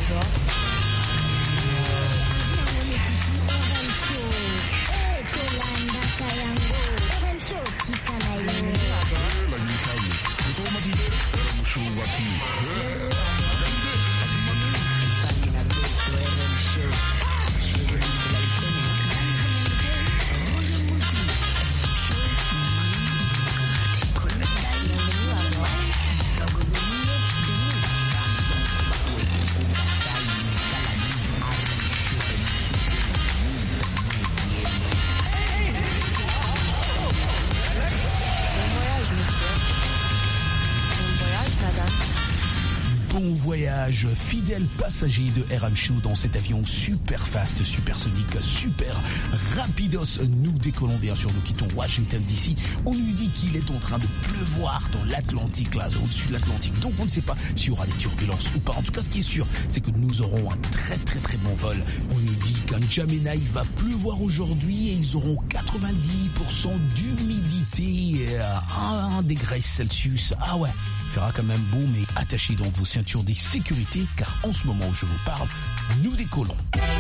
Fidèle passager de RM Show dans cet avion super fast, supersonique, super rapidos. Nous décollons bien sûr, nous quittons Washington DC. On nous dit qu'il est en train de pleuvoir dans l'Atlantique, là, au-dessus de l'Atlantique. Donc on ne sait pas s'il y aura des turbulences ou pas. En tout cas, ce qui est sûr, c'est que nous aurons un très très très bon vol. On nous dit qu'en N'Djamena, il va pleuvoir aujourd'hui et ils auront 90% d'humidité à 1 degré Celsius. Ah ouais, il fera quand même beau, mais attachez donc vos ceintures de sécurité, car en ce moment où je vous parle, nous décollons.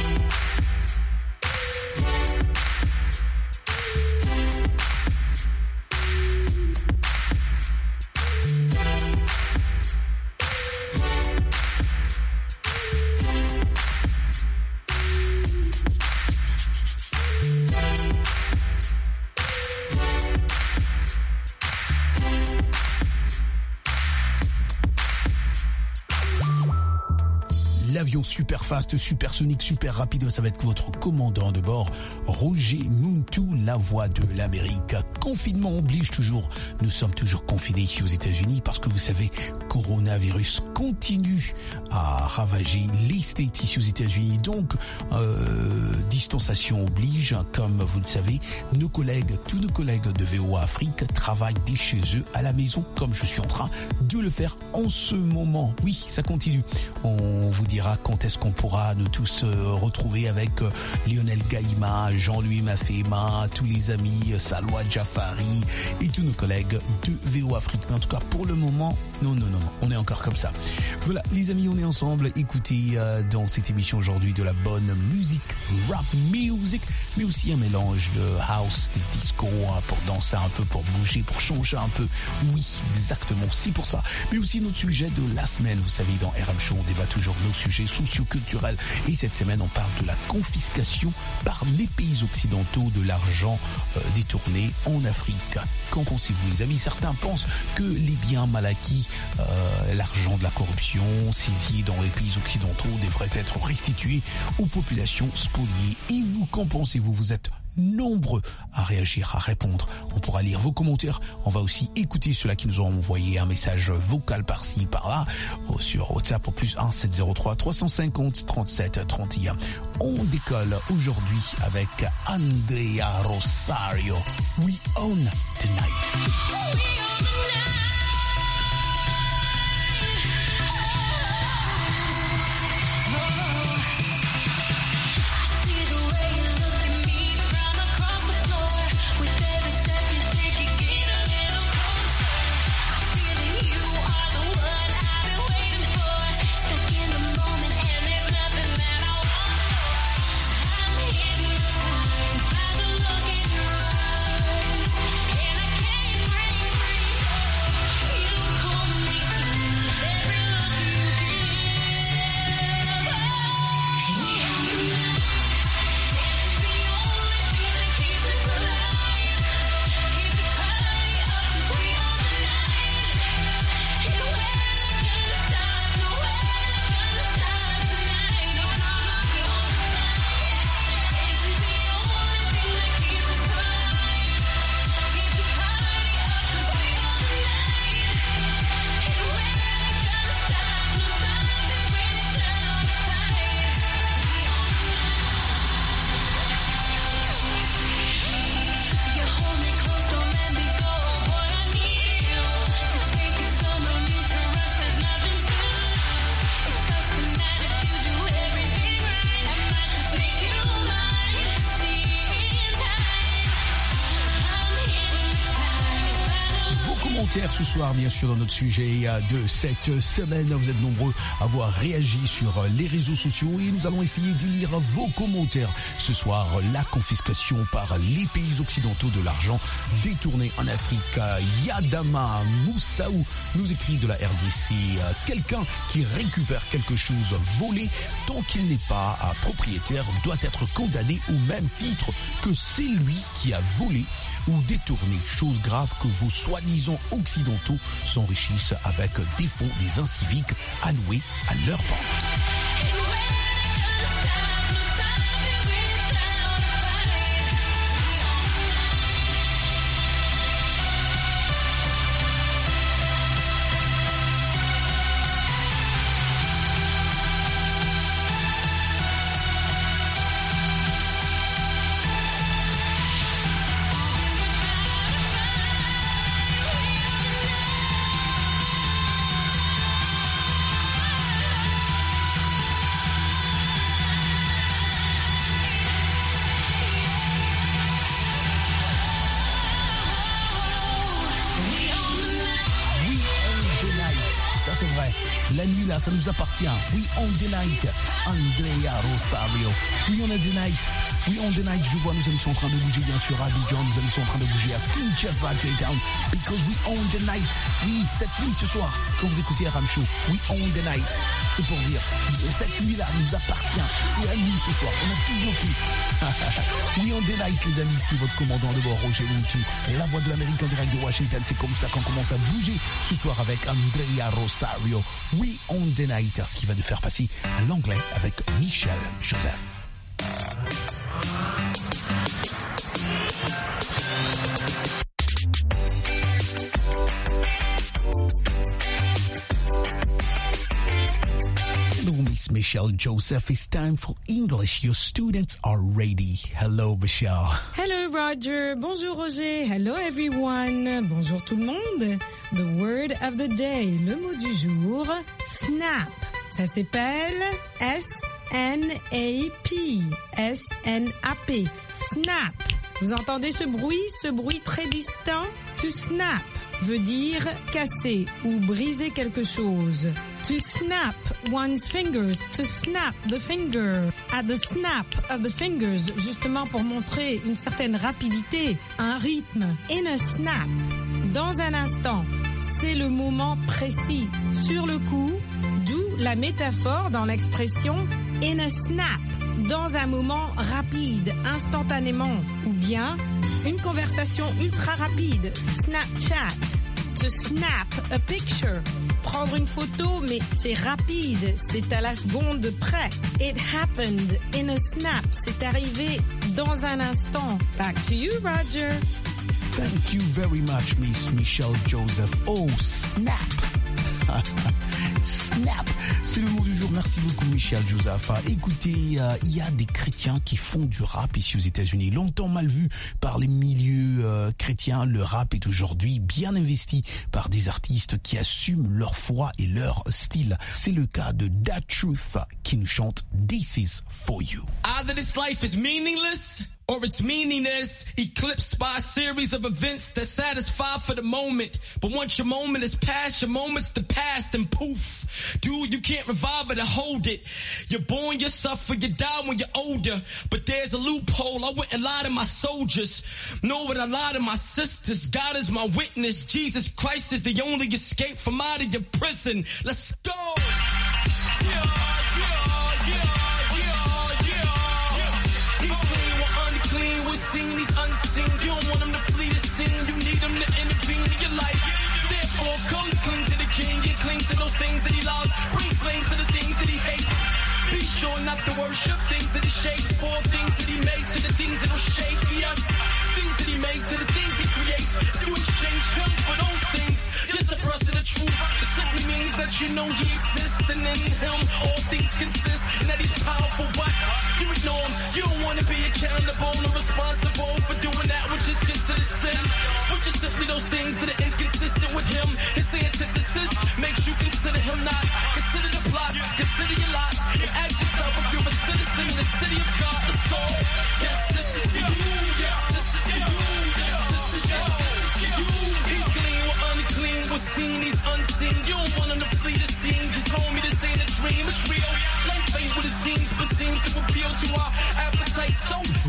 L'avion super fast, supersonique, super rapide, ça va être votre commandant de bord, Roger Muntu, la voix de l'Amérique. Confinement oblige toujours, nous sommes toujours confinés ici aux États-Unis parce que vous savez, coronavirus continue à ravager les States ici aux États-Unis. Donc, distanciation oblige, comme vous le savez, tous nos collègues de VOA Afrique travaillent dès chez eux à la maison, comme je suis en train de le faire en ce moment. Oui, ça continue. On vous dira quand est-ce qu'on pourra nous tous retrouver avec Lionel Gaïma, Jean-Louis Mafema, tous les amis, Salwa Jafari et tous nos collègues de VOA Afrique. Mais en tout cas, pour le moment, non, on est encore comme ça. Voilà, les amis, on est ensemble. Écoutez dans cette émission aujourd'hui de la bonne musique, rap music, mais aussi un mélange de house, de disco, pour danser un peu, pour bouger, pour changer un peu. Oui, exactement, c'est pour ça. Mais aussi notre sujet de la semaine, vous savez, dans RM Show, on débat toujours nos sujets socio-culturels. Et cette semaine, on parle de la confiscation par les pays occidentaux de l'argent détourné en Afrique. Qu'en pensez-vous, les amis? Certains pensent que les biens mal acquis, l'argent de la corruption saisi dans les pays occidentaux devrait être restitué aux populations spoliées. Et vous, qu'en pensez-vous? Vous êtes nombreux à réagir, à répondre. On pourra lire vos commentaires. On va aussi écouter ceux-là qui nous ont envoyé un message vocal par-ci, par-là, sur WhatsApp au +1 703 350 37 31. On décolle aujourd'hui avec Andrea Rosario. We own tonight. commentaires ce soir, bien sûr, dans notre sujet de cette semaine. Vous êtes nombreux à avoir réagi sur les réseaux sociaux et nous allons essayer de lire vos commentaires. Ce soir, la confiscation par les pays occidentaux de l'argent détourné en Afrique. Yadama Moussaou nous écrit de la RDC. Quelqu'un qui récupère quelque chose volé, tant qu'il n'est pas propriétaire, doit être condamné au même titre que c'est lui qui a volé ou détourné. Chose grave que vos soi-disant occidentaux s'enrichissent avec des fonds des inciviques alloués à leur banque. La nuit là, ça nous appartient. We own the night. Andrea Rosario. We own the night. We own the night. Je vois, nos amis sont en train de bouger, bien sûr, à Abidjan. Nos amis sont en train de bouger à Kinshasa, K-Town. Because we own the night. Oui, cette nuit ce soir, quand vous écoutez Aram Show, we own the night. C'est pour dire, cette nuit-là nous appartient. C'est à nous ce soir. On a tout bloqué. We own the night, les amis. C'est votre commandant de bord, Roger Loutou. La voix de l'Amérique en direct de Washington. C'est comme ça qu'on commence à bouger ce soir avec Andrea Rosario. We own the night. Ce qui va nous faire passer à l'anglais avec Michel Joseph. Miss Michelle Joseph, it's time for English. Your students are ready. Hello, Michelle. Hello, Roger. Bonjour, Roger. Hello, everyone. Bonjour, tout le monde. The word of the day. Le mot du jour, snap. Ça s'appelle S-N-A-P. S-N-A-P. Snap. Vous entendez ce bruit très distant? To snap veut dire casser ou briser quelque chose. To snap one's fingers, to snap the finger. At the snap of the fingers, justement pour montrer une certaine rapidité, un rythme. In a snap, dans un instant, c'est le moment précis. Sur le coup, d'où la métaphore dans l'expression in a snap. Dans un moment rapide, instantanément, ou bien une conversation ultra rapide, Snapchat. To snap a picture, prendre une photo, mais c'est rapide, c'est à la seconde près. It happened in a snap, c'est arrivé dans un instant. Back to you, Roger. Thank you very much, Miss Michelle Joseph. Oh, snap! Snap, c'est le mot du jour. Merci beaucoup, Michel Joseph. Écoutez, il y a des chrétiens qui font du rap ici aux États-Unis. Longtemps mal vu par les milieux chrétiens, le rap est aujourd'hui bien investi par des artistes qui assument leur foi et leur style. C'est le cas de Da Truth qui nous chante This Is For You. Either this life is meaningless or its meaning is eclipsed by a series of events that satisfy for the moment. But once your moment is past, your moment's the past and poof. Dude, you can't revive it or hold it. You're born, you suffer, you die when you're older. But there's a loophole. I wouldn't lie to my soldiers, nor would I lie to my sisters. God is my witness. Jesus Christ is the only escape from out of your prison. Let's go. He's unseen. You don't want him to flee the scene. You need him to intervene in your life. Therefore, come cling to the king. You cling to those things that he loves. Bring flames to the things that he hates. Be sure not to worship things that he shapes. For things that he made to the things that will shape. Yes, things that he made to the things he creates. If you exchange him for those things, you're suppressing the truth. It simply means that you know he exists, and in him all things consist, and that he's powerful. But you ignore him. You don't want to be accountable or responsible for doing that which is considered sin. Which is simply those things that are inconsistent with him. His antithesis makes you consider him not. Consider the plot, consider your lots, and ask yourself if you're a citizen in the city of God. Let's go. Yes, this is for you. Yes, this is for you. Yes, this is for you. He's clean, we're unclean.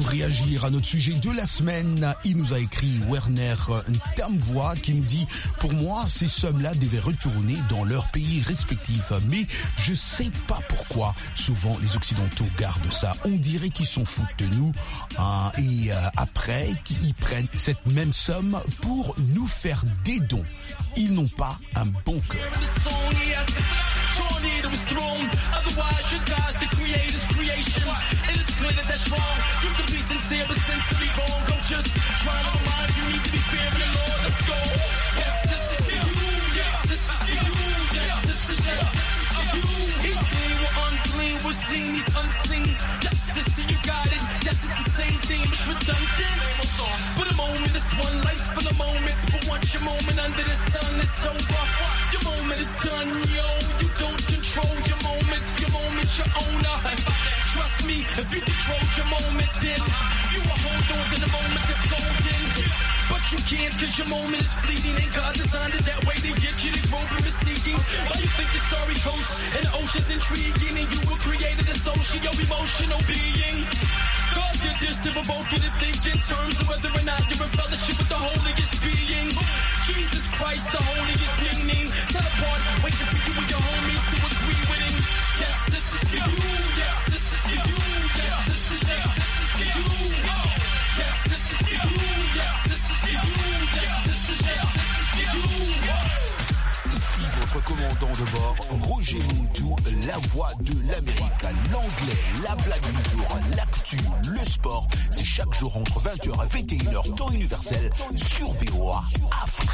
réagir à notre sujet de la semaine, il nous a écrit Werner Ntamvoa qui nous dit « Pour moi, ces sommes-là devaient retourner dans leur pays respectif. Mais je sais pas pourquoi. Souvent, les Occidentaux gardent ça. On dirait qu'ils s'en foutent de nous. Et après, ils prennent cette même somme pour nous faire des dons. Ils n'ont pas un bon cœur. » Tornado is thrown, otherwise your God's the creator's creation. It is clear that that's wrong. You can be sincere but sincerely wrong. I'm just trying to remind you, need to be fair in the Lord. Let's go. Yes, this is for you. Yes, this is for you. Yes, this is for you. He's clean, we're unclean, we're seen, he's unseen. Yes, sister, you got it. Yes, it's the same thing, it's redundant. But a moment is one life full of moments. But once your moment under the sun is over, your moment is done, yo. You don't control your moment's your owner. Trust me, if you control your moment, then you will hold on to the moment that's golden. But you can't, cause your moment is fleeting, and God designed it that way to get you to grow from seeking. Why you think the story coast and the ocean's intriguing, and you were created a socio-emotional being? God did this to provoke you to think in terms of whether or not you're in fellowship with the holiest being. Jesus Christ, the holiest meaning. Set apart, waiting for you and your homies to agree with him. Yes, this is for you. Yes, this is for you. Yes, this is for you. Yes, this is for you. Yes, this is for you. Yes, this is for you. Ici votre commandant de bord, Roger Montou, la voix de l'Amérique, l'anglais, la blague du jour, l'actu, le sport. C'est chaque jour entre 20h et 21h, temps universel, sur VOA Afrique.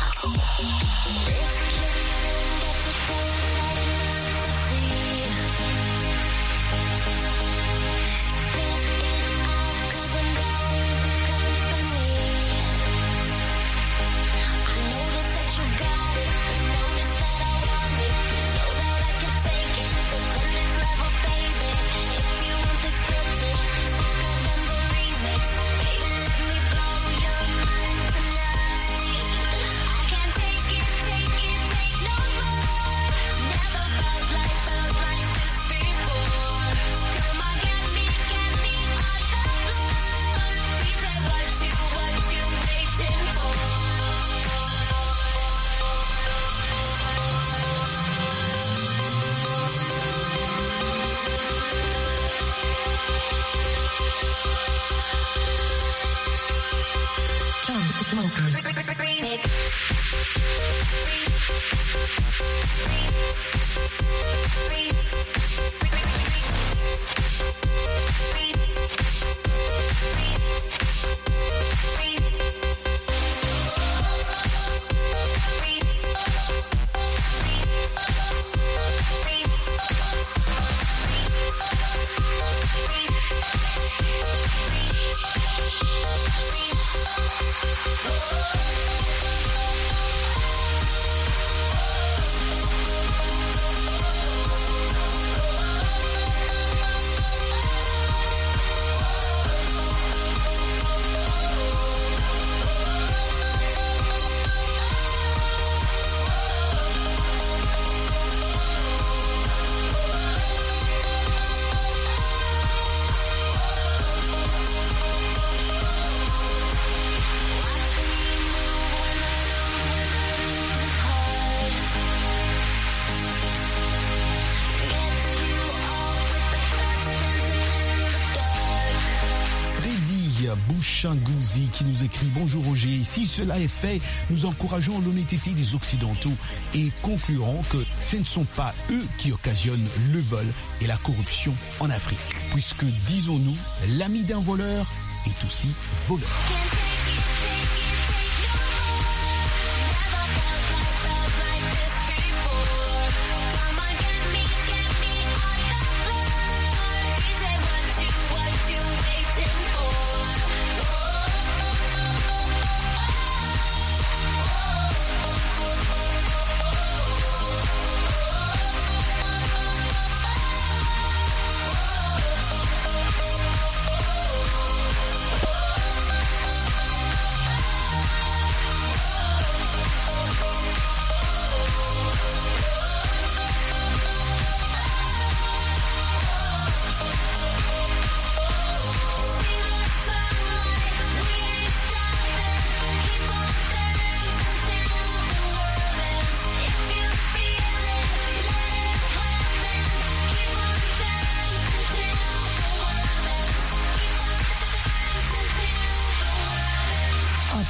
Bouchingouzi qui nous écrit « Bonjour Roger, si cela est fait, nous encourageons l'honnêteté des Occidentaux et conclurons que ce ne sont pas eux qui occasionnent le vol et la corruption en Afrique. Puisque, disons-nous, l'ami d'un voleur est aussi voleur. »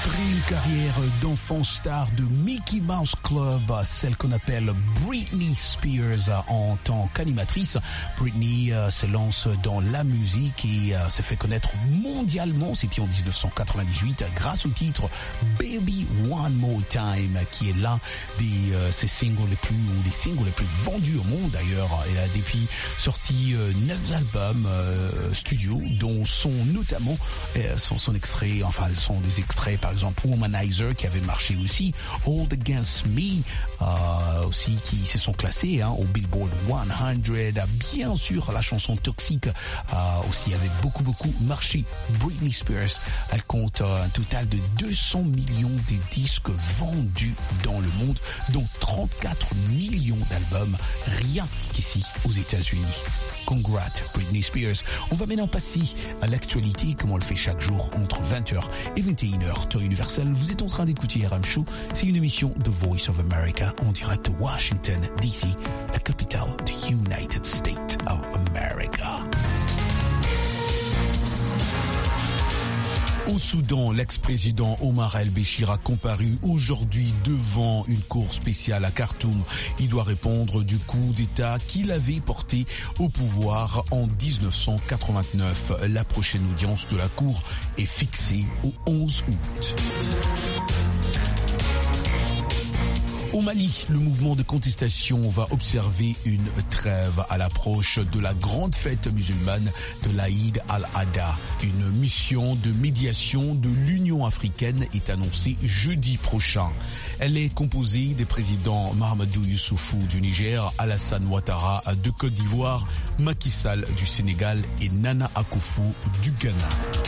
Après une carrière d'enfant star de Mickey Mouse Club, celle qu'on appelle Britney Spears en tant qu'animatrice, Britney se lance dans la musique et s'est fait connaître mondialement. C'était en 1998 grâce au titre Baby One More Time, qui est l'un des ses singles les singles les plus vendus au monde. D'ailleurs, elle a depuis sorti 9 albums studio, dont sont notamment son extrait, enfin sont des extraits, par exemple Womanizer qui avait marché aussi, Hold Against Me aussi, qui se sont classés au Billboard 100. Bien sûr, la chanson Toxic aussi avait beaucoup marché. Britney Spears, elle compte un total de 200 millions de disques vendus dans le monde, dont 34 millions d'albums rien qu'ici aux États-Unis. Congrats Britney Spears. On va maintenant passer à l'actualité comme on le fait chaque jour entre 20h et 21h. Temps universel, vous êtes en train d'écouter RM Show. C'est une émission de Voice of America en direct de Washington DC, la capitale des United States of America. Au Soudan, l'ex-président Omar el-Béchir a comparu aujourd'hui devant une cour spéciale à Khartoum. Il doit répondre du coup d'État qu'il avait porté au pouvoir en 1989. La prochaine audience de la cour est fixée au 11 août. Au Mali, le mouvement de contestation va observer une trêve à l'approche de la grande fête musulmane de l'Aïd al-Adha. Une mission de médiation de l'Union africaine est annoncée jeudi prochain. Elle est composée des présidents Mahamadou Issoufou du Niger, Alassane Ouattara de Côte d'Ivoire, Macky Sall du Sénégal et Nana Akufo du Ghana.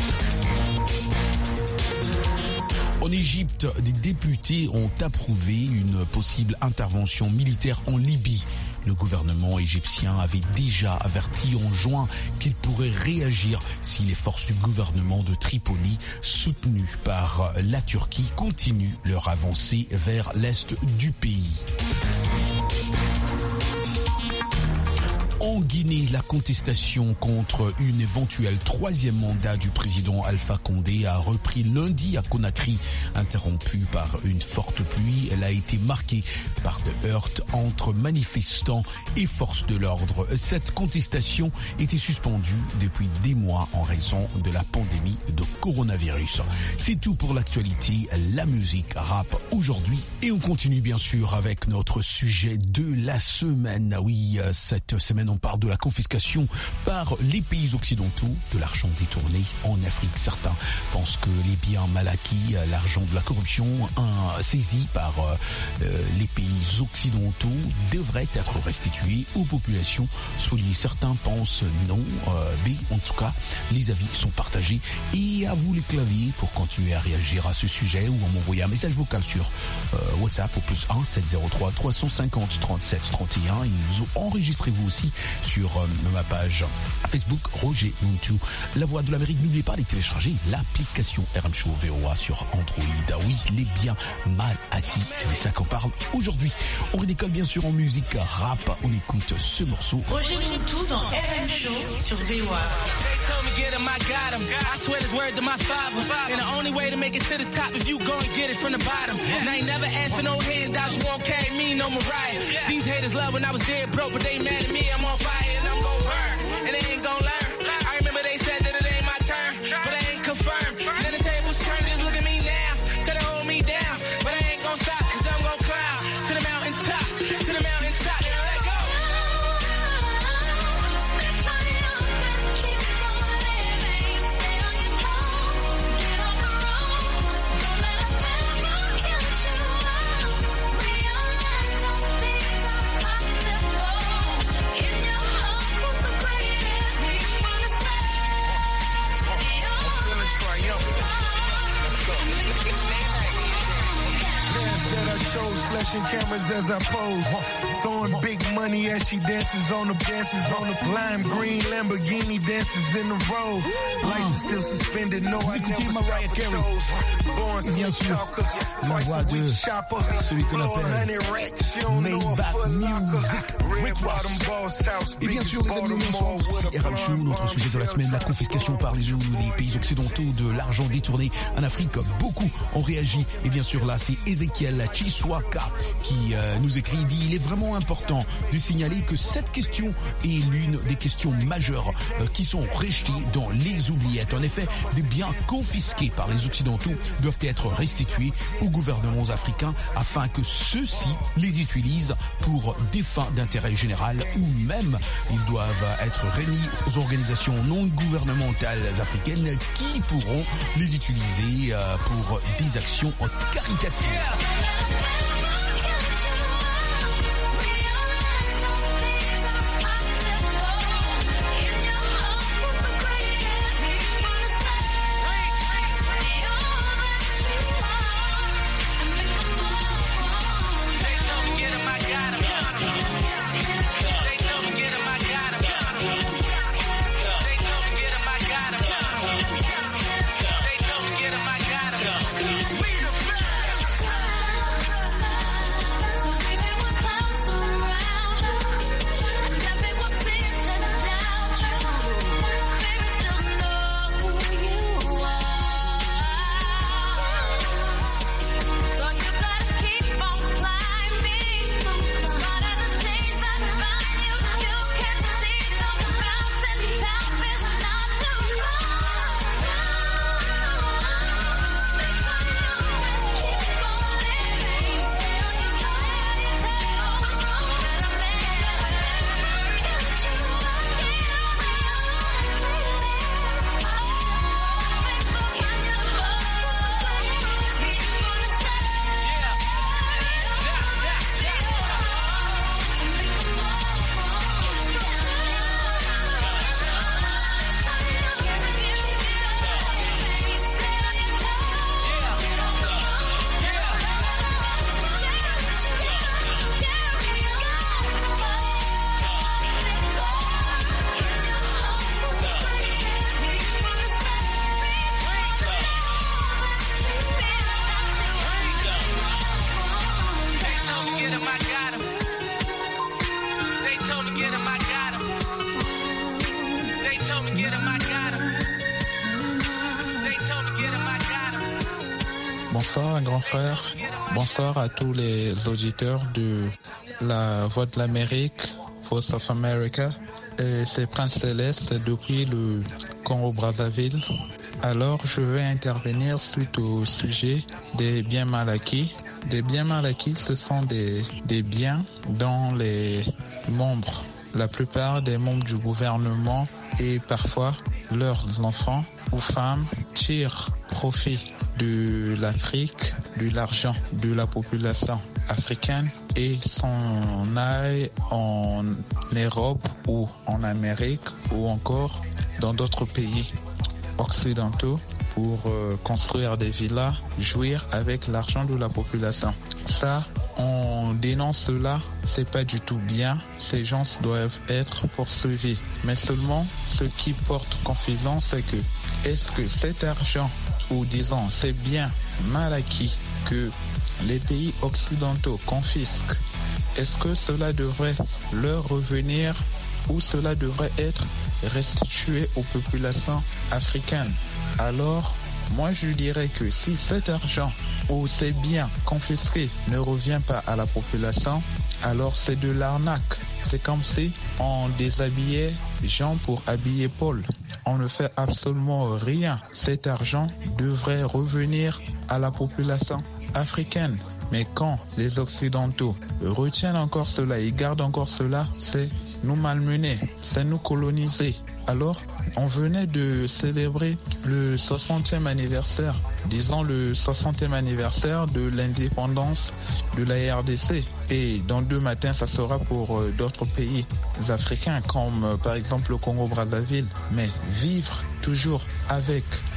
En Égypte, des députés ont approuvé une possible intervention militaire en Libye. Le gouvernement égyptien avait déjà averti en juin qu'il pourrait réagir si les forces du gouvernement de Tripoli, soutenues par la Turquie, continuent leur avancée vers l'est du pays. En Guinée, la contestation contre une éventuelle troisième mandat du président Alpha Condé a repris lundi à Conakry. Interrompue par une forte pluie, elle a été marquée par de heurts entre manifestants et forces de l'ordre. Cette contestation était suspendue depuis des mois en raison de la pandémie de coronavirus. C'est tout pour l'actualité, la musique rap aujourd'hui. Et on continue bien sûr avec notre sujet de la semaine. Oui, cette semaine on parle de la confiscation par les pays occidentaux de l'argent détourné en Afrique. Certains pensent que les biens mal acquis, l'argent de la corruption saisi par les pays occidentaux devraient être restitués aux populations. Certains pensent non, mais en tout cas les avis sont partagés. Et à vous les claviers pour continuer à réagir à ce sujet ou à m'envoyer un message vocal sur WhatsApp au +1 703 350 37 31 et vous enregistrez-vous aussi sur ma page Facebook Roger Muntu, la voix de l'Amérique. N'oubliez pas de télécharger l'application RM Show VOA sur Android. Oui, les biens mal acquis, c'est de ça qu'on parle aujourd'hui. On redécolle bien sûr en musique rap. On écoute ce morceau. Roger Muntu dans RM Show sur VOA. Told me get him, I got him. I swear this word to my father. And the only way to make it to the top if you go and get it from the bottom. And I ain't never asked for no handouts, you won't carry me, no Mariah. These haters love when I was dead broke, but they mad at me, I'm on fire and I'm gon' burn. And they ain't gon' learn. I remember they said that it ain't my turn, but I ain't confirmed. Then the tables turn, just look at me now, try to hold me down. But I ain't gon' stop, cause I'm gon' climb to the mountain top, to the mountain top. Let go. So Action cameras as I pose. Throwing big money as she dances on the lime green Lamborghini dances in the road. Lights still suspended. No, I never Mariah Carey. Born Bien sûr, la voix de celui qu'on appelle Maybach Music, Rick Ross. Et bien sûr, les amis, on s'en aussi RL Show, notre sujet de la semaine, la confiscation par les pays occidentaux de l'argent détourné en Afrique. Beaucoup ont réagi. Et bien sûr, là, c'est Ezekiel Chiswaka qui nous écrit, dit, il est vraiment important de signaler que cette question est l'une des questions majeures qui sont restées dans les oubliettes. En effet, des biens confisqués par les Occidentaux doivent être restitués aux gouvernements africains afin que ceux-ci les utilisent pour des fins d'intérêt général ou même ils doivent être remis aux organisations non gouvernementales africaines qui pourront les utiliser pour des actions caritatives. Bonsoir, grand frère. Bonsoir à tous les auditeurs de la Voix de l'Amérique, Voice of America. C'est Prince Céleste depuis le Congo-Brazzaville. Alors, je vais intervenir suite au sujet des biens mal acquis. Des biens mal acquis, ce sont des biens dont les membres, la plupart des membres du gouvernement et parfois leurs enfants ou femmes tirent profit de l'Afrique, de l'argent de la population africaine et s'en aillent en Europe ou en Amérique ou encore dans d'autres pays occidentaux pour construire des villas, jouir avec l'argent de la population. Ça, on dénonce cela, c'est pas du tout bien. Ces gens doivent être poursuivis. Mais seulement, ce qui porte confusion, c'est que est-ce que cet argent, ou disons ces biens mal acquis que les pays occidentaux confisquent, est-ce que cela devrait leur revenir ou cela devrait être restitué aux populations africaines? Alors, moi je dirais que si cet argent ou ces biens confisqués ne revient pas à la population, alors c'est de l'arnaque. C'est comme si on déshabillait Jean pour habiller Paul. On ne fait absolument rien. Cet argent devrait revenir à la population africaine. Mais quand les Occidentaux retiennent encore cela et gardent encore cela, c'est nous malmener, c'est nous coloniser. Alors, on venait de célébrer le 60e anniversaire, disons le 60e anniversaire de l'indépendance de la RDC. Et dans 2 matins, ça sera pour d'autres pays africains, comme par exemple le Congo-Brazzaville. Mais vivre toujours avec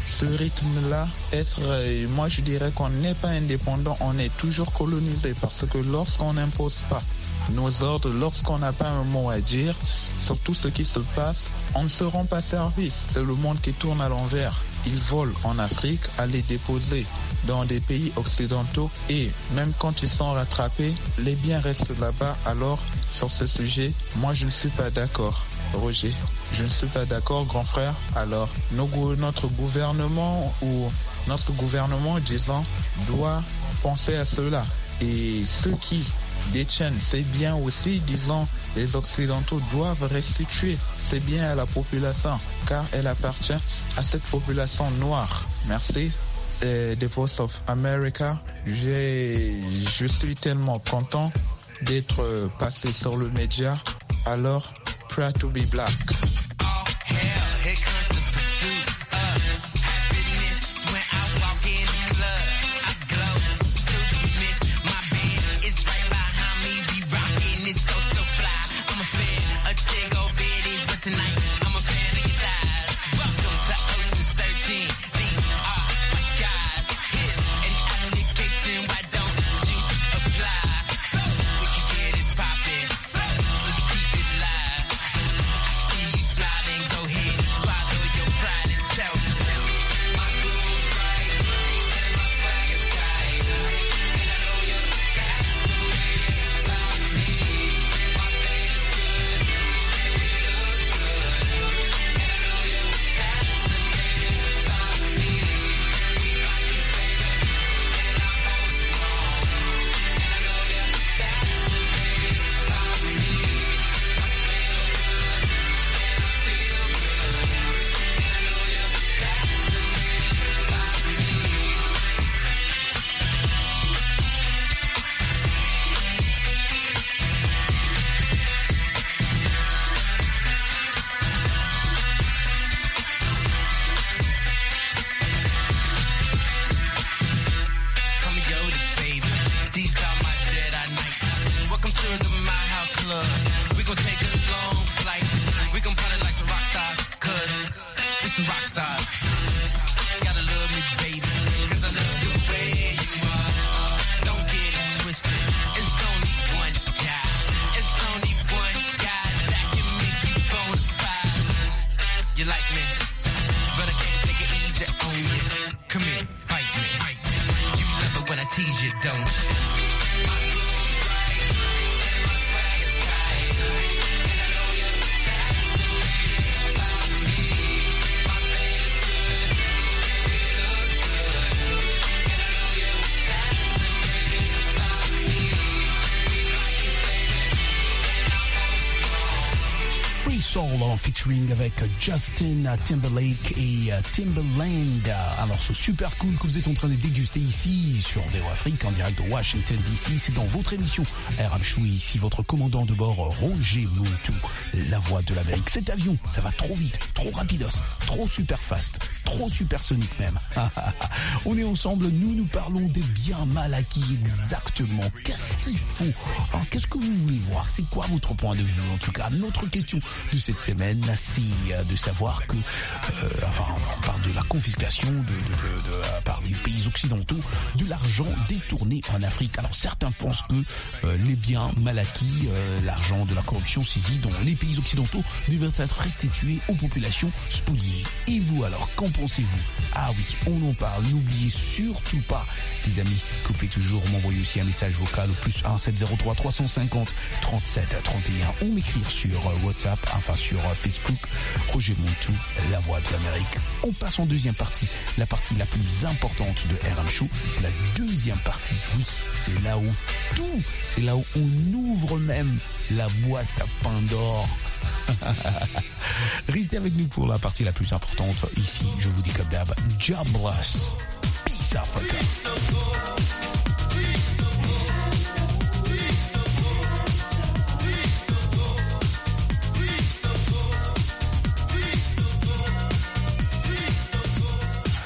ce rythme-là, moi je dirais qu'on n'est pas indépendant, on est toujours colonisé parce que lorsqu'on n'impose pas nos ordres, lorsqu'on n'a pas un mot à dire sur tout ce qui se passe, on ne se rend pas service. C'est le monde qui tourne à l'envers. Ils volent en Afrique à les déposer dans des pays occidentaux et même quand ils sont rattrapés, les biens restent là-bas. Alors, sur ce sujet, moi je ne suis pas d'accord. Roger, je ne suis pas d'accord, grand frère. Alors, notre gouvernement, disons, doit penser à cela. Et ceux qui détiennent ces biens aussi, disons, les Occidentaux doivent restituer ces biens à la population, car elle appartient à cette population noire. Merci. The Voice of America. Je suis tellement content d'être passé sur le média. Alors, proud to be black. Featuring avec Justin Timberlake et Timbaland. Alors ce super cool que vous êtes en train de déguster ici sur VOA Afrique en direct de Washington DC, c'est dans votre émission RM Show, ici votre commandant de bord Roger Muntu, la voix de l'Amérique. Cet avion, ça va trop vite, trop rapidos, trop super fast, trop supersonique même. On est ensemble, nous parlons des biens mal acquis exactement. Qu'est-ce qu'il faut? Alors, qu'est-ce que vous voulez voir? C'est quoi votre point de vue? En tout cas, notre question de cette semaine, c'est de savoir que, on parle de la confiscation par des pays occidentaux de l'argent détourné en Afrique. Alors certains pensent que les biens mal acquis, l'argent de la corruption saisi dans les pays occidentaux devrait être restitué aux populations spoliées. Et vous alors, qu'en pensez-vous? Ah oui, on en parle. N'oubliez surtout pas, les amis, que vous pouvez toujours m'envoyer aussi un message vocal au +1 703 350 37 31 ou m'écrire sur WhatsApp, enfin sur Facebook, Roger Muntu, la voix de l'Amérique. On passe en deuxième partie, la partie la plus importante de RM Show, c'est la deuxième partie. Oui, c'est là où on ouvre même la boîte à Pandore. Restez avec nous pour la partie la plus importante. Ici, je vous dis comme d'hab, God bless. Peace Africa.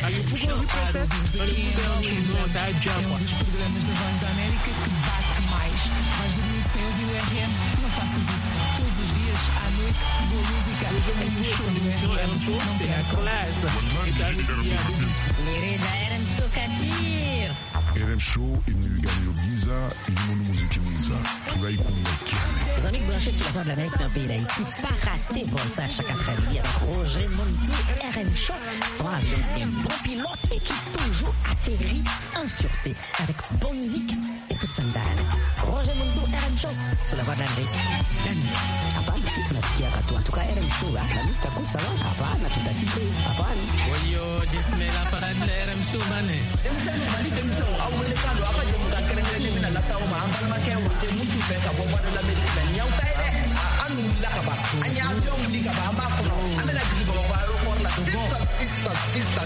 Os programas da Voz da América que bate mais. mais. Vais dormir sem ouvir o RM? Não faças isso. Todos os dias, à noite, boa música. RM Show, c'est la classe. Et ça nous dit RM Show Katir. RM Show imegani giza ilimono muziki mwiza tunaikunga kiane. Les amis branchés sur la voie de l'Amérique dans le pays d'Haïti, pas raté bon ça chaque après-midi avec Roger Montou, RM Show, sont avec des bons pilotes et qui toujours atterrit en sûreté avec bonne musique et toute sandale. Roger Montou, RM Show, sur la voie de l'Amérique. La nuit. Hapana, si tunasikia watu. En tout cas, RM Show, la lista kwa sawa. Hapana, tutasikia. Hapana. Wayo, jismela parad la RM Show bane. Demsenu mali demsenu awole kalo apa je muda kerengere mina la sawo ma ambal ma ken wote mutu fe ka bo wala la medina nyaw tay de anu la ka ba anya avion li ka ba amba ko no amela digi ba ba ro ko la sissa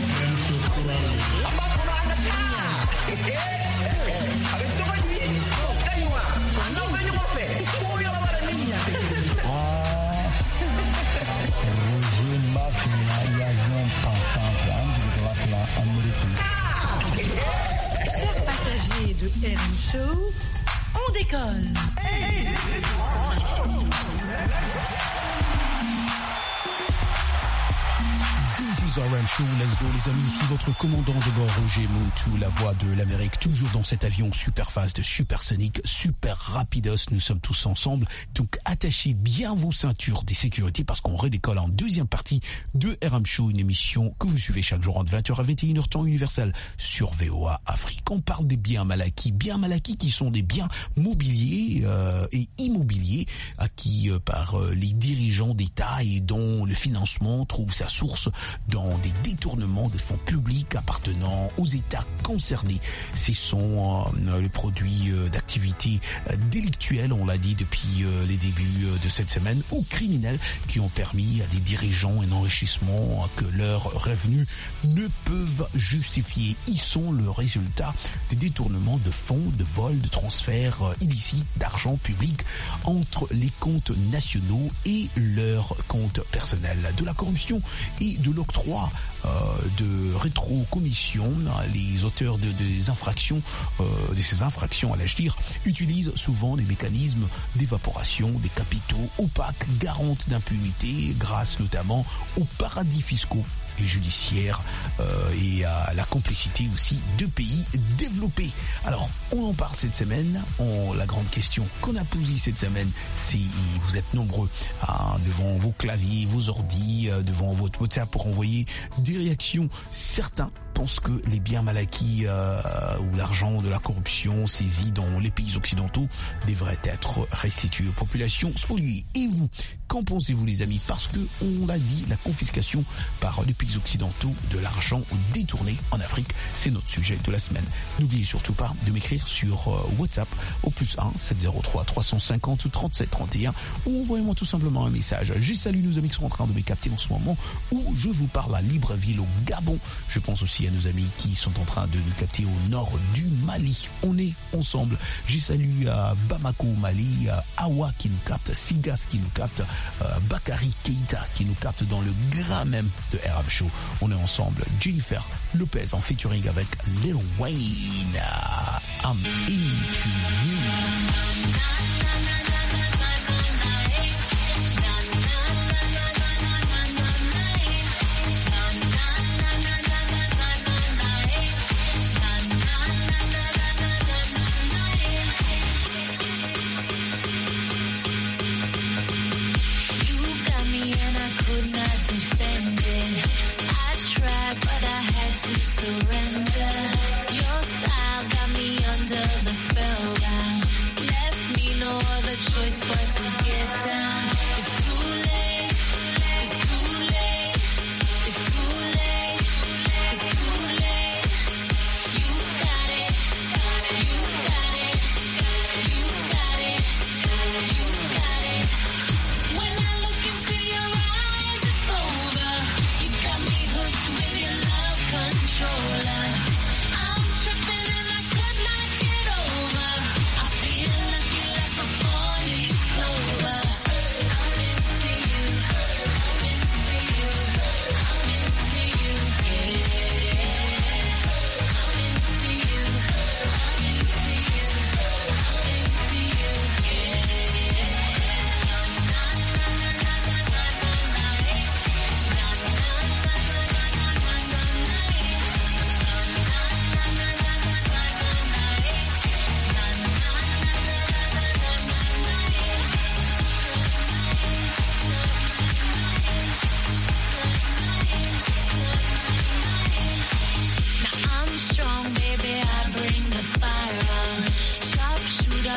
amba ko no ana tinya avec toi ni kaywa no ba ni mo fe ko yo ba la niña Roger Mafia y avion pensant là américain. Chers passagers de RM Show, on décolle. This is RM Show, let's go les amis, ici votre commandant de bord Roger Montou, la voix de l'Amérique, toujours dans cet avion super fast, supersonique, super rapidos, nous sommes tous ensemble, donc attachez bien vos ceintures des sécurités parce qu'on redécolle en deuxième partie de RM Show, une émission que vous suivez chaque jour entre 20h à 21h temps universel sur VOA Afrique. On parle des biens mal acquis qui sont des biens mobiliers et immobiliers acquis par les dirigeants d'État et dont le financement trouve sa source dans des détournements de fonds publics appartenant aux États concernés. Ce sont le produit d'activités délictuelles, on l'a dit depuis les débuts de cette semaine, ou criminels qui ont permis à des dirigeants un enrichissement que leurs revenus ne peuvent justifier. Ils sont le résultat des détournements de fonds, de vols, de transferts illicites d'argent public entre les comptes nationaux et leurs comptes personnels. De la corruption et de l'octroi de rétrocommission, les auteurs de ces infractions, allais-je dire, utilisent souvent des mécanismes d'évaporation des capitaux opaques, garantes d'impunité, grâce notamment aux paradis fiscaux et judiciaires et à la complicité aussi de pays développés. Alors, on en parle cette semaine. La grande question qu'on a posée cette semaine, c'est vous êtes nombreux devant vos claviers, vos ordis, devant votre WhatsApp pour envoyer des réactions. Certains pensent que les biens mal acquis ou l'argent de la corruption saisi dans les pays occidentaux devrait être restitué aux populations spoliées. Et vous, qu'en pensez-vous les amis? Parce que on l'a dit, la confiscation par les pays occidentaux de l'argent détourné en Afrique, c'est notre sujet de la semaine. N'oubliez surtout pas de m'écrire sur WhatsApp au +1 703 350 37 31 ou envoyez-moi tout simplement un message. J'ai salué nos amis qui sont en train de me capter en ce moment où je vous parle à Libreville au Gabon. Je pense aussi à nos amis qui sont en train de nous capter au nord du Mali. On est ensemble. J'ai salué à Bamako au Mali, Awa qui nous capte, Sigas qui nous capte, Bakary Keita qui nous capte dans le grain même de RM Show. On est ensemble. Jennifer Lopez en featuring avec Lil Wayne. I'm into you. Surrender. Your style got me under the spellbound. Left me no other choice but to get down. It's too late. It's too late. It's too late. It's too late. You got it. You got it. You got it. You got it. When I look into your eyes, it's over. You got me hooked with your love controller.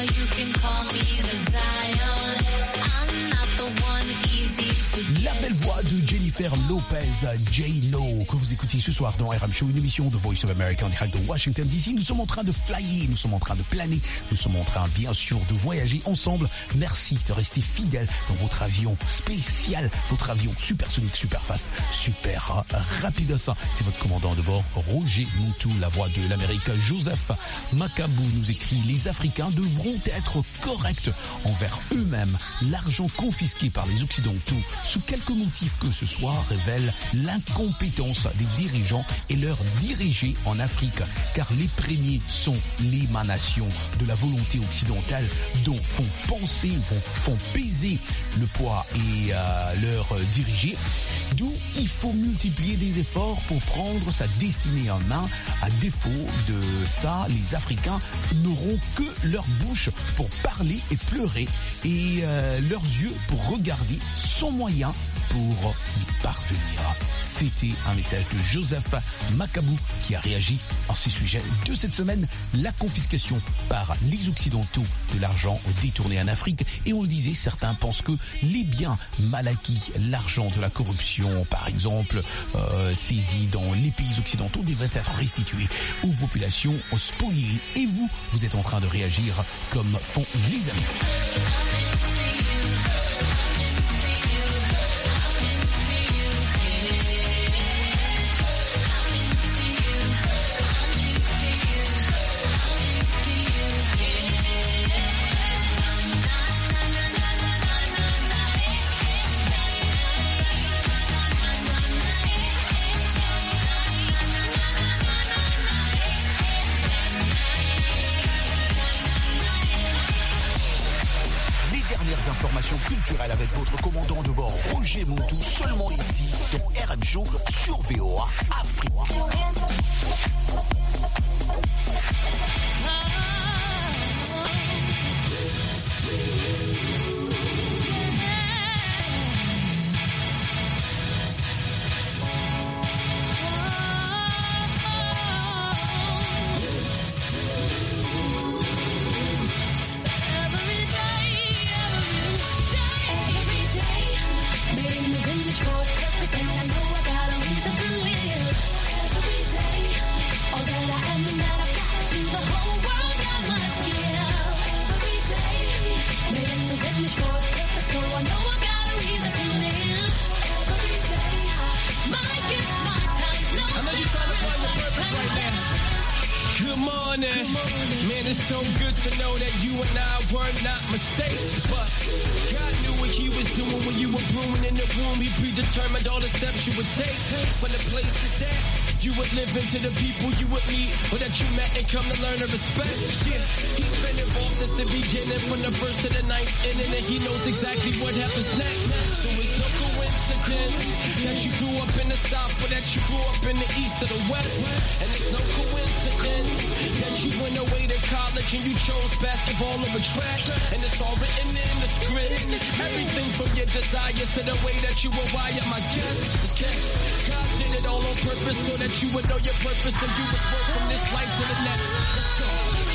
you can call me the Zion. I'm not the one easy to La belle voix de Jennifer Lopez, J-Lo, que vous écoutez ce soir dans RM Show, une émission de Voice of America en direct de Washington DC. Nous sommes en train de flyer, nous sommes en train de planer, nous sommes en train bien sûr de voyager ensemble. Merci de rester fidèle dans votre avion spécial, votre avion supersonique, super fast, super rapidos. C'est votre commandant de bord, Roger Moutou, la voix de l'Amérique. Joseph Macabou nous écrit: les Africains devront être corrects envers eux-mêmes. L'argent confisqué par les Occidentaux, sous quelque motif que ce soit, révèle l'incompétence des dirigeants et leurs dirigés en Afrique, car les premiers sont l'émanation de la volonté occidentale dont font peser le poids et leurs dirigés. D'où il faut multiplier des efforts pour prendre sa destinée en main. À défaut de ça, les Africains n'auront que leur bouche pour parler et pleurer et leurs yeux pour regarder, sans moyen pour y parvenir. C'était un message de Joseph Macabou qui a réagi en ces sujets de cette semaine. La confiscation par les Occidentaux de l'argent détourné en Afrique. Et on le disait, certains pensent que les biens mal acquis, l'argent de la corruption par exemple, saisi dans les pays occidentaux, devraient être restitués aux populations spoliées. Et vous êtes en train de réagir comme font les amis. Informations culturelles avec votre commandant de bord Roger Moutou, seulement ici dans RM Show sur VOA Afrique. Man, it's so good to know that you and I were not mistakes. But God knew what he was doing when you were brewing in the womb. He predetermined all the steps you would take from the places that you would live into, the people you would meet or that you met and come to learn to respect. Yeah, he's been involved since the beginning, from the first to the ninth inning, and he knows exactly what happens next. So it's no coincidence that you grew up in the South, but that you grew up in the East or the West. And it's no coincidence that you went away to college and you chose basketball over track. And it's all written in the script. Everything from your desires to the way that you were wired. My guess is that God did it all on purpose so that you would know your purpose and do his work from this life to the next. Let's go.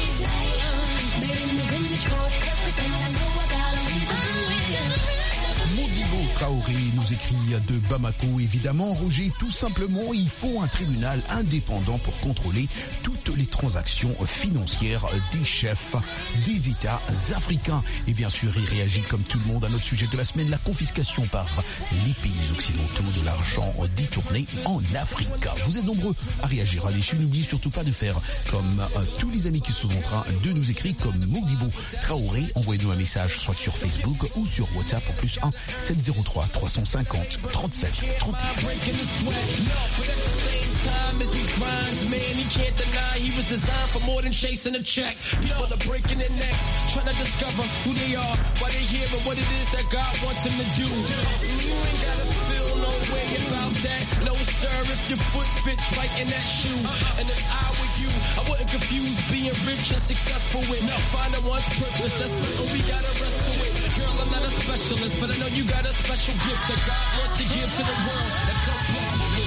Modibo Traoré nous écrit de Bamako. Évidemment, Roger, tout simplement, il faut un tribunal indépendant pour contrôler toutes les transactions financières des chefs des États africains. Et bien sûr, il réagit comme tout le monde à notre sujet de la semaine, la confiscation par les pays occidentaux de l'argent détourné en Afrique. Vous êtes nombreux à réagir à l'échelle. N'oubliez surtout pas de faire comme tous les amis qui sont en train de nous écrire, comme Modibo Traoré. Envoyez-nous un message soit sur Facebook ou sur WhatsApp au plus 1 703 350 37 31. Time as he grinds, man, he can't deny he was designed for more than chasing a check. People are breaking their necks, trying to discover who they are, why they here and what it is that God wants them to do. You ain't gotta feel no way about that, no sir, if your foot fits right in that shoe. And if I were you, I wouldn't confuse being rich and successful with finding one's purpose. That's something we gotta wrestle with. Girl, I'm not a specialist, but I know you got a special gift that God wants to give to the world. That come bless me.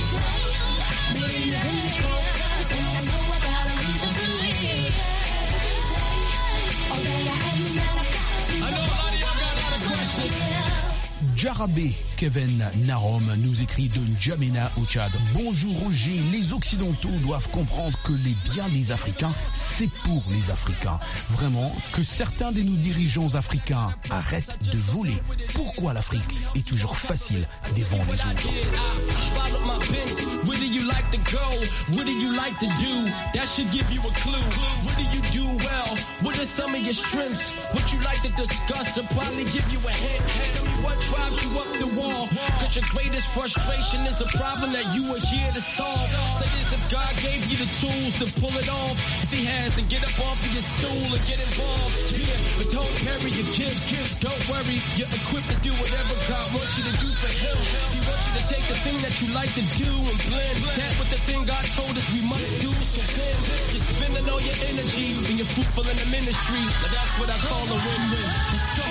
Jarabé Kevin Narom nous écrit de N'Djamena au Tchad. Bonjour Roger, les Occidentaux doivent comprendre que les biens des Africains, c'est pour les Africains. Vraiment, que certains de nos dirigeants africains arrêtent de voler. Pourquoi l'Afrique est toujours facile devant les autres? Where do you like to go? What do you like to do? That should give you a clue. What do you do well? What are some of your strengths? What you like to discuss will probably give you a hint. Tell me what drives you up the wall. Cause your greatest frustration is a problem that you are here to solve. That is if God gave you the tools to pull it off. If he has, then get up off of your stool and get involved. Yeah, but don't carry your gifts. Don't worry, you're equipped to do whatever God wants you to do for him. He wants you to take the thing that you like to do and blend that with the thing God told us we must do. So then you're spending all your energy and you're fruitful in the ministry. Now that's what I call a win-win. Let's go.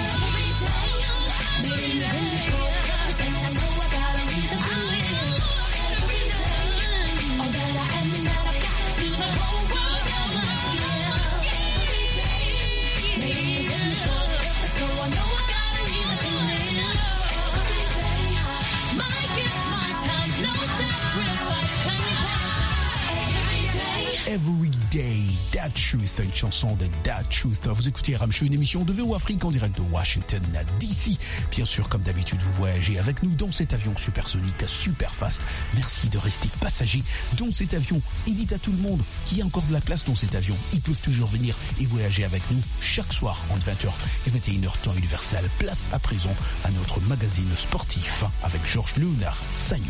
Every Day, That Truth, une chanson de That Truth. Vous écoutez RM Show, une émission de VO Afrique en direct de Washington DC. Bien sûr, comme d'habitude, vous voyagez avec nous dans cet avion supersonique, super fast. Merci de rester passager dans cet avion. Et dites à tout le monde qu'il y a encore de la place dans cet avion. Ils peuvent toujours venir et voyager avec nous chaque soir entre 20h et 21h temps universel. Place à présent à notre magazine sportif avec Georges Léonard Sagnon.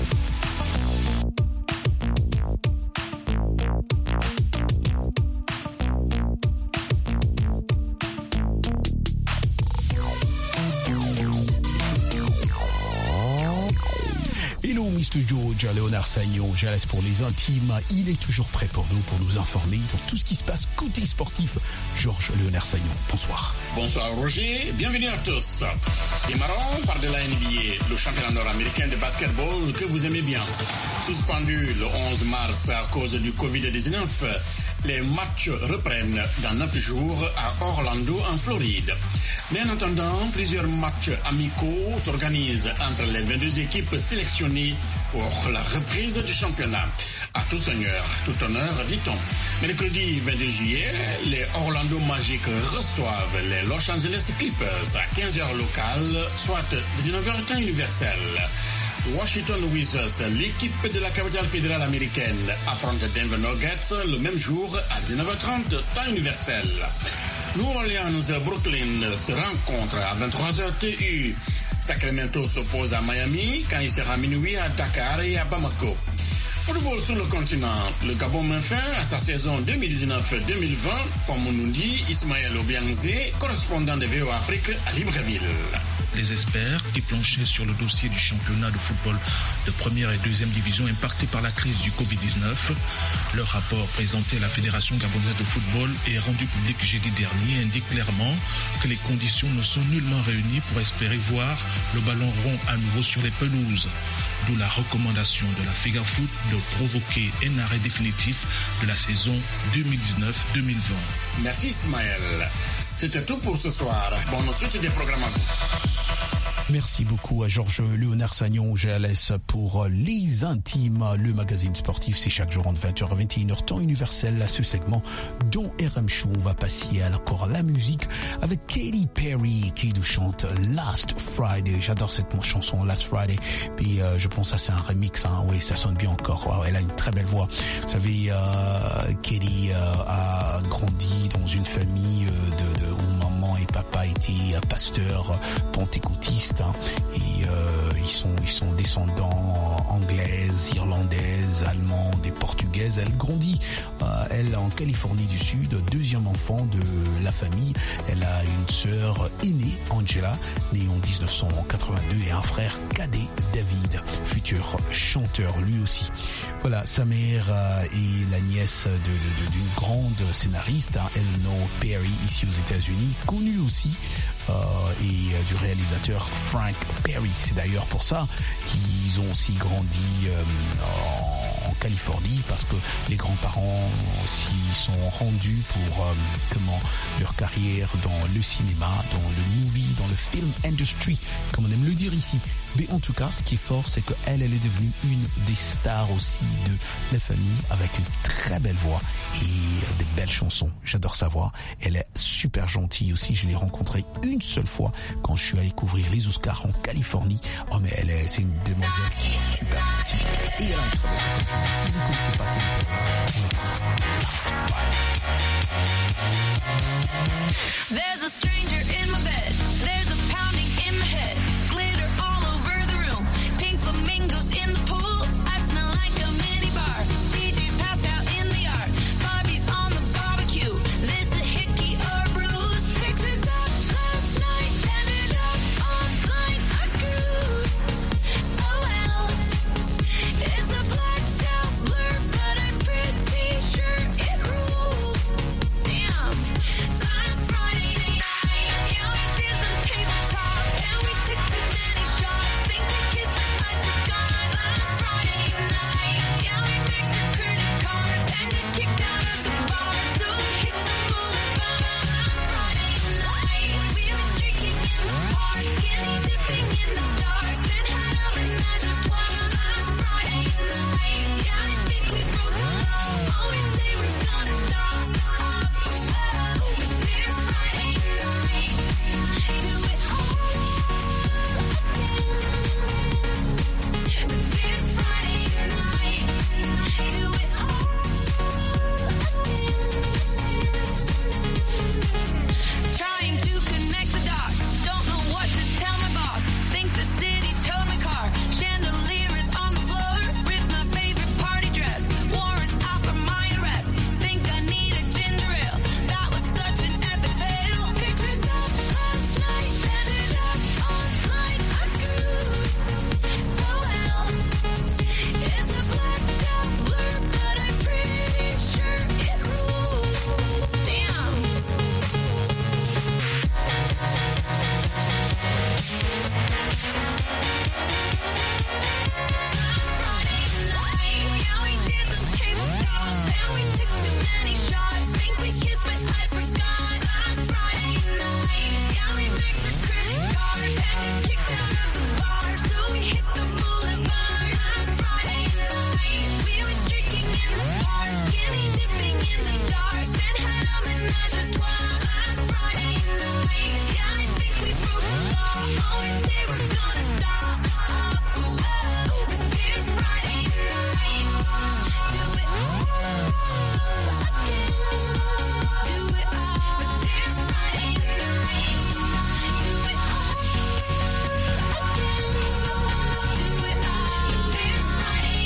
Hello Mr. George, Léonard Sagnon, je laisse pour les intimes. Il est toujours prêt pour nous informer de tout ce qui se passe côté sportif. Georges Léonard Sagnon, bonsoir. Bonsoir Roger, bienvenue à tous. Démarrons par de la NBA, le championnat nord-américain de basketball que vous aimez bien. Suspendu le 11 mars à cause du Covid-19, les matchs reprennent dans 9 jours à Orlando en Floride. Mais en attendant, plusieurs matchs amicaux s'organisent entre les 22 équipes sélectionnées pour la reprise du championnat. À tout seigneur, tout honneur, dit-on. Mercredi 22 juillet, les Orlando Magic reçoivent les Los Angeles Clippers à 15h locale, soit 19h temps universel. Washington Wizards, l'équipe de la capitale fédérale américaine, affronte Denver Nuggets le même jour à 19h30 temps universel. New Orleans, Brooklyn se rencontrent à 23h TU. Sacramento s'oppose à Miami quand il sera minuit à Dakar et à Bamako. Football sur le continent, le Gabon met fin à sa saison 2019-2020, comme nous dit Ismaël Obianzé, correspondant de VO Afrique à Libreville. Les experts qui planchaient sur le dossier du championnat de football de première et deuxième division impacté par la crise du Covid-19. Leur rapport présenté à la Fédération gabonaise de football et rendu public jeudi dernier indique clairement que les conditions ne sont nullement réunies pour espérer voir le ballon rond à nouveau sur les pelouses. D'où la recommandation de la FEGAFOOT de provoquer un arrêt définitif de la saison 2019-2020. Merci Ismaël. C'était tout pour ce soir. Bonne suite des programmes à vous. Merci beaucoup à Georges Léonard Sagnon. Je la laisse pour les intimes. Le magazine sportif, c'est chaque jour entre 20h et 21h temps universel. À ce segment, dont RM Show, on va passer encore à la musique avec Katy Perry qui nous chante Last Friday. J'adore cette chanson Last Friday. Et je pense que c'est un remix. Hein. Oui, ça sonne bien encore. Wow, elle a une très belle voix. Vous savez, Katy a grandi dans une famille où maman et papa étaient pasteurs pentecôtistes. Et ils sont descendants anglaises, irlandaises, allemandes et portugaises. Elle grandit, elle en Californie du Sud, deuxième enfant de la famille. Elle a une sœur aînée, Angela, née en 1982, et un frère cadet, David, futur chanteur lui aussi. Voilà, sa mère est la nièce d'une grande scénariste, Eleanor Perry, ici aux États-Unis, connue aussi, et du réalisateur Frank Perry. C'est d'ailleurs pour ça qu'ils ont aussi grandi en Californie parce que les grands-parents s'y sont rendus pour leur carrière dans le cinéma, dans le movie, dans le film industry, comme on aime le dire ici. Mais en tout cas, ce qui est fort, c'est qu'elle est devenue une des stars aussi de la famille avec une très belle voix et des belles chansons. J'adore sa voix. Elle est super gentille aussi. Je l'ai rencontrée une seule fois quand je suis allé couvrir les Oscars en Californie. Oh, mais c'est une demoiselle qui est super gentille. Et elle a un très bel chanson. Si vous ne connaissez pas, There's a stranger in my bed. There's a pounding in my head. Glitter all over the room. Pink flamingos in the pool. I smell like a mini bar. DJ's passed out in the yard. Bobby's on the barbecue. This a hickey or a bruise. Pictures up last night. Ended up online. I'm screwed. Oh well. It's a blacked out blur, but I'm pretty sure it rules. Damn. Last Friday night. Yeah, we did some tabletops. And we took too many shots. Think we kissed but I forgot. Last Friday night. Yeah, we mixed our credit cards. And got kicked out of the bar. So we hit the boulevard. Last Friday night. We were streaking in the park. Skinny dipping in the dark. Then had a menage a trois. Last Friday night. Yeah, I think we broke the law. Always say we're gonna stop. But this Friday night. Do it all again. But this Friday night. Do it all again. Trying to connect the dots. Don't know what to tell my boss. Think the city towed my car. Chandelier is on the floor. Ripped my favorite party dress. Warrants out for my arrest. Think I need a ginger ale. That was such an epic fail. Pictures of last night. Ended up online. I'm screwed. Oh well. It's a blacked out blur, but I'm pretty sure it rules. Damn. Friday night, yeah, we did some tabletops, and we took too many shots. Think we kissed, but I forgot. Last Friday night, yeah, we mixed our credit cards, and got kicked out of the bar. So we hit the boulevard. Last Friday night, we were streaking in the park, skinny dipping in the dark. Then had a menage a trois. Last Friday night, yeah, I think we broke the law. Always say we're gonna stop. But this Friday night, do it all again. Do it all. But this Friday night, do it all again. Do it all. But this Friday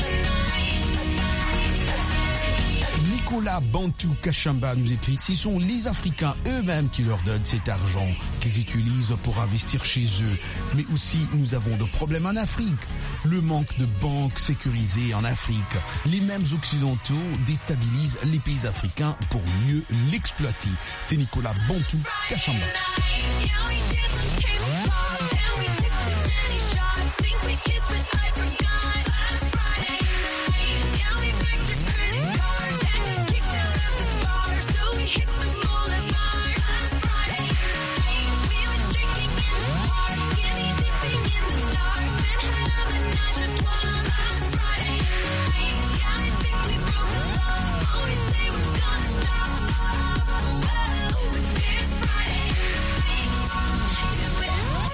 night. Nicolas Bantu Kachamba nous écrit: ce sont les Africains eux-mêmes qui leur donnent cet argent qu'ils utilisent pour investir chez eux. Mais aussi, nous avons de problèmes en Afrique. Le manque de banques sécurisées en Afrique. Les mêmes occidentaux déstabilisent les pays africains pour mieux l'exploiter. C'est Nicolas Bantu Kachamba. Yeah, we did some tabletops, and we took too many shots. Think we kissed, but I forgot. Last Friday night, yeah, we mixed our credit cards, and got kicked out of the bar. So we hit the boulevard. Last Friday night, we were streaking in the park, skinny dipping in the dark. Then had a menage a trois. Last Friday night, yeah, I think we broke the law. Always say we're gonna stop. But this Friday night, do it all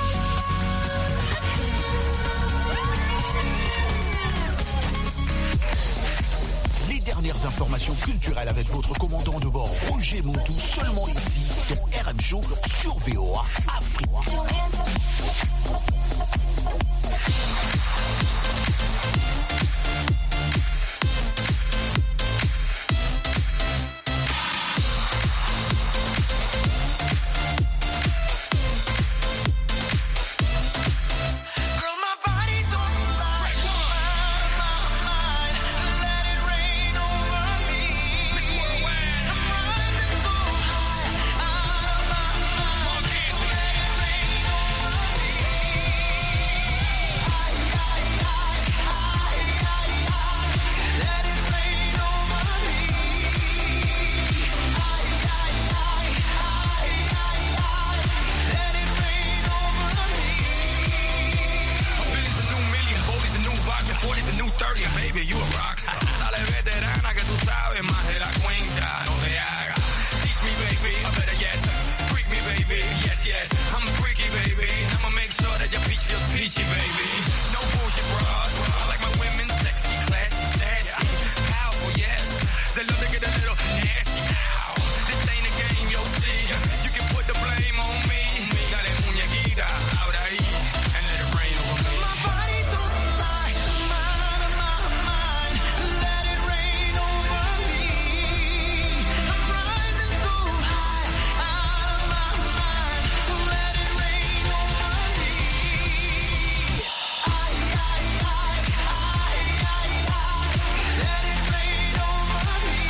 again. Les dernières informations culturelles avec votre commandant de bord Roger Montou, seulement ici dans RM Show sur VOA Afrique. Girl, my body don't lie. Let it rain over me. Miss Worldwide. I'm rising so high out of my mind. So let it rain over me. 30 and baby, you a rockstar. Dale veterana que tú sabes más de la cuenta, no te hagas. Teach me, baby, or better yet, freak me, baby. Yes, yes, I'm freaky, baby. I'ma make sure that your peach feels peachy, baby. No bullshit bras. I like my women sexy, classy, sassy, powerful, yes. They love to get a little nasty. Ow. This ain't a game, yo, see. You can put the blame on me. Dale muñequita, ahora ahí, and let it rain over me. My body don't lie, mind of my mind. Let it rain over me. I'm rising so high, out of my mind. So let it rain over me. Let it rain over me.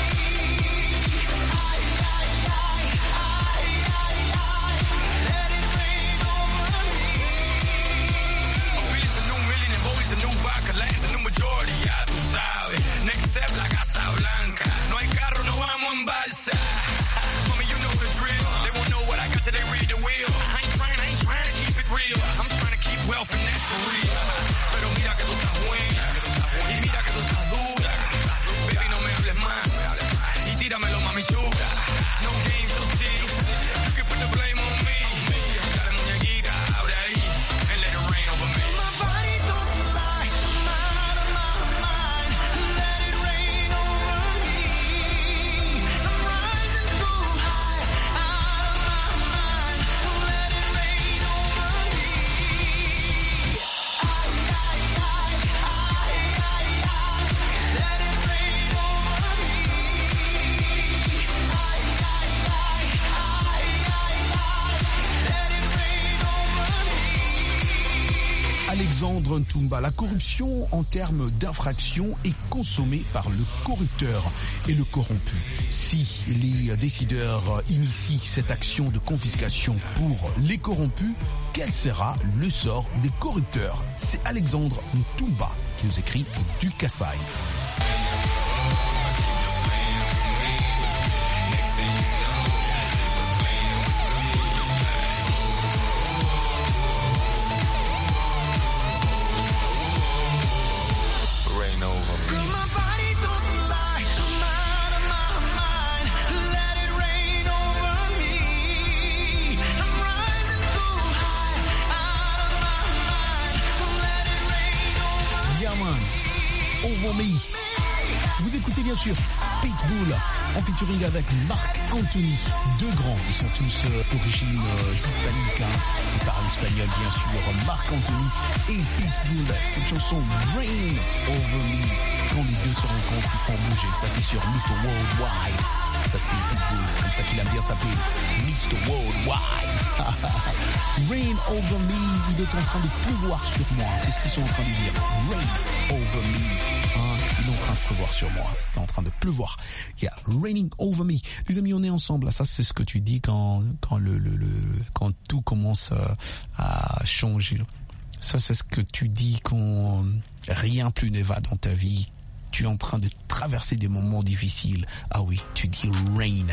Let it rain over me. Billy's a new million and Bowie's a new vodka. Land's a new majority, ya tú sabes. Next step, la Casa Blanca. No hay carro, no vamos en balsa. Mommy, you know the drill. They won't know what I got till they read the wheel. I ain't trying to keep it real. I'm trying to keep wealth and that's for real. Pero mira que tú estás buena. Y mira que tú estás dura. Baby, no me hables más. Y tíramelo, mami chula. No games, no steals. You can put the blame on me. Dale muñequita, ahora ahí, and let it rain over me. My body don't lie, mind of my mind. Let it rain over me. I'm rising so high, out of my mind. So let it rain over me. Let it rain over me. Let it rain over me. Alexandre Ntumba, la corruption en termes d'infraction est consommée par le corrupteur et le corrompu. Si les décideurs initient cette action de confiscation pour les corrompus, quel sera le sort des corrupteurs? C'est Alexandre Ntumba qui nous écrit du Kassai. My body don't lie, mind of my mind. Let it rain over me. I'm rising so high, out of my mind. So let it rain over me. Yaman, Over Me. Vous écoutez bien sûr Pitbull en featuring avec Marc Anthony. Deux grands, ils sont tous d'origine hispanique et parlent espagnol bien sûr. Marc Anthony et Pitbull. Cette chanson Rain Over Me. Quand les deux se rencontrent, ils font bouger. Ça c'est sur Mr. Worldwide. Ça c'est Pitbull, c'est comme ça qu'il aime bien s'appeler. Mr. Worldwide. Rain Over Me, il est en train de pleuvoir sur moi. C'est ce qu'ils sont en train de dire. Rain Over Me. Il est en train de pleuvoir sur moi. Il est en train de pleuvoir. Yeah, raining over me. Les amis, on est ensemble. Ça, c'est ce que tu dis quand tout commence à changer. Ça, c'est ce que tu dis quand rien plus ne va dans ta vie. Tu es en train de traverser des moments difficiles. Ah oui, tu dis rain.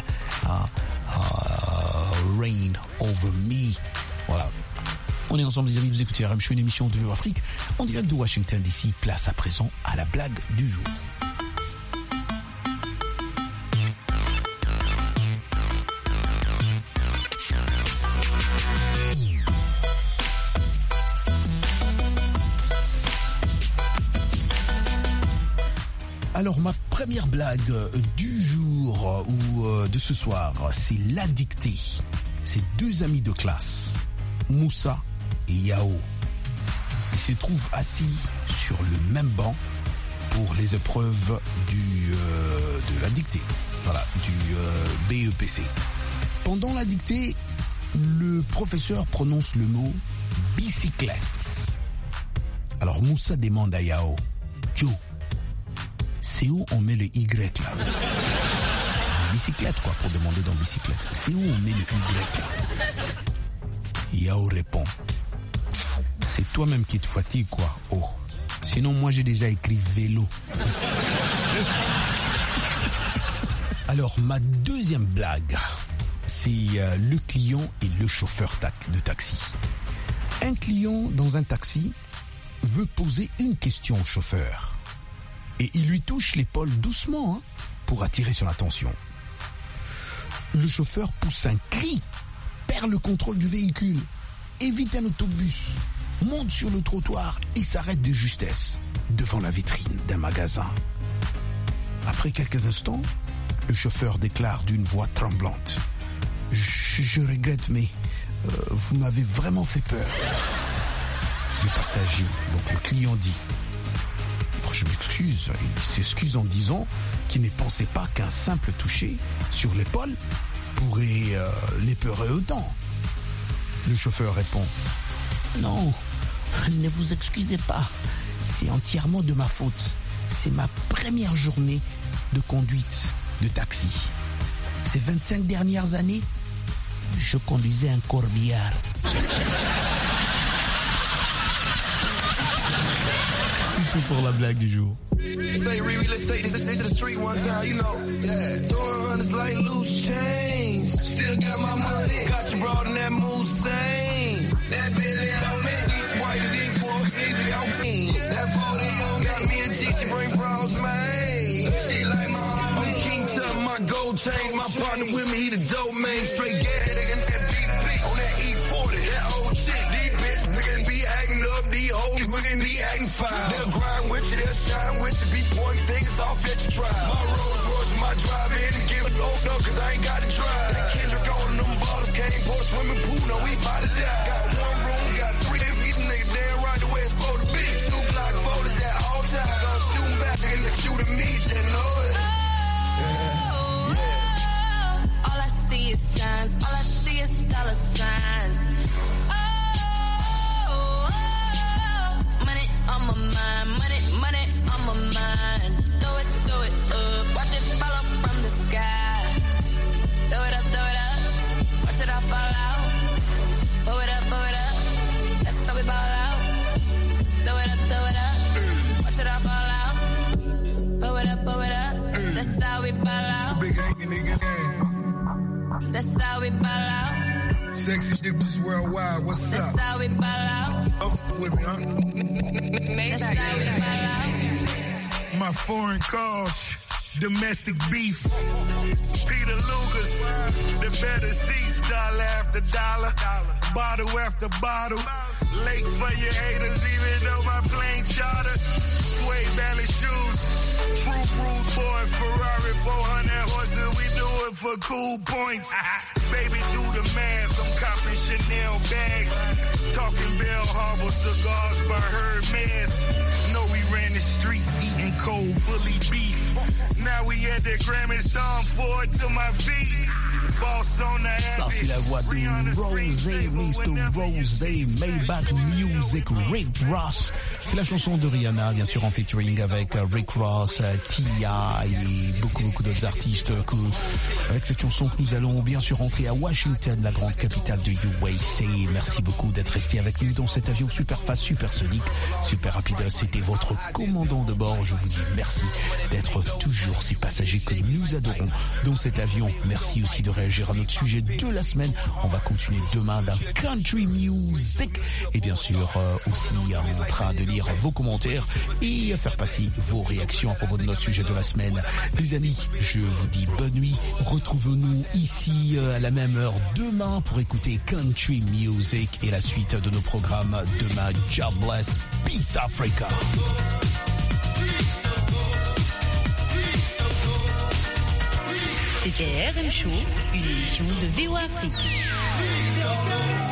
Rain over me. Voilà. On est ensemble, les amis, vous écoutez RM Show, une émission de VOA Afrique, en direct de Washington DC. Place à présent à la blague du jour. Alors, ma première blague du jour ou de ce soir, c'est la dictée. C'est deux amis de classe, Moussa et Yao. Ils se trouvent assis sur le même banc pour les épreuves de la dictée, voilà, du BEPC. Pendant la dictée, le professeur prononce le mot bicyclette. Alors Moussa demande à Yao, Joe, c'est où on met le Y là? Bicyclette quoi, pour demander dans bicyclette. C'est où on met le Y là? Yao répond, c'est toi-même qui te fatigue quoi. Oh, sinon moi j'ai déjà écrit vélo. Alors ma deuxième blague, c'est le client et le chauffeur de taxi. Un client dans un taxi veut poser une question au chauffeur. Et il lui touche l'épaule doucement pour attirer son attention. Le chauffeur pousse un cri, perd le contrôle du véhicule, évite un autobus, monte sur le trottoir et s'arrête de justesse devant la vitrine d'un magasin. Après quelques instants, le chauffeur déclare d'une voix tremblante: je regrette, mais vous m'avez vraiment fait peur. Le passager, donc le client, dit: je m'excuse. Il s'excuse en disant qu'il ne pensait pas qu'un simple toucher sur l'épaule pourrait l'épeurer autant. Le chauffeur répond: non, ne vous excusez pas. C'est entièrement de ma faute. C'est ma première journée de conduite de taxi. Ces 25 dernières années, je conduisais un corbillard. C'est tout pour la blague du jour. Say, Riri, let's take this to the street one time, you know. Yeah, throwing hundreds like loose change. Still got my money. Got you brought in that mood same. That Billy on me. White and these 460 on me. That 40 on got me a G, she bring bras, man. She like my homie. King Tut, my gold chain. My partner with me, he the dope man. Straight get it, nigga, that BP. On that E40, that old chick. These bitch, nigga, be acting up. These hoes, nigga, be acting fine. They'll grind with you, they'll shine with you. Be pointing fingers off at your drive. My Rolls Royce, my drive-in, give it off, no, cause I ain't got to drive. That Kendrick on them bottles, came for a swimming pool, no, we bout to die. Got one room, got 3 these niggas damn right the way it's supposed to be. 2 block photos at all times. Gonna shoot 'em back and they shoot at me, you know it. All I see is signs, all I see is dollar signs. Money on my mind, money on my mind. Throw it up, watch it fall up from the sky. Throw it up, watch it all fall out. Blow it up, that's how we ball out. Throw it up, watch it all fall out. Blow it up, that's how we ball out. Biggest nigga game. That's how we ball out. Sexy niggas worldwide, what's up? That's how we ball out. Oh, with me, huh? That's how we ball out. My foreign calls, domestic beef. Peter Lucas, the better seats, dollar after dollar, bottle after bottle. Late for your haters, even though my plane charter. Suede Valley shoes, true rude boy, Ferrari 400 horses, we do it for cool points. Baby, do the math, I'm copping Chanel bags. Talking Bell Harbor cigars by Hermes. Know we ran the streets eating cold bully beef. Now we at the Grammys, Tom Ford to my feet. Ça c'est la voix de Rosé, Mr. Rosé, Maybach Music, Rick Ross. C'est la chanson de Rihanna, bien sûr en featuring avec Rick Ross, T.I. et beaucoup d'autres artistes. Avec cette chanson que nous allons bien sûr rentrer à Washington, la grande capitale de USA. Merci beaucoup d'être resté avec nous dans cet avion super fast, super sonique, super rapide. C'était votre commandant de bord. Je vous dis merci d'être toujours ces passagers que nous adorons dans cet avion. Merci aussi de réagir à notre sujet de la semaine. On va continuer demain d'un country music et bien sûr aussi en train de lire vos commentaires et faire passer vos réactions à propos de notre sujet de la semaine. Les amis, je vous dis bonne nuit. Retrouvons-nous ici à la même heure demain pour écouter country music et la suite de nos programmes demain. God bless. Peace Africa. C'était RM Show, une émission de VOA Afrique.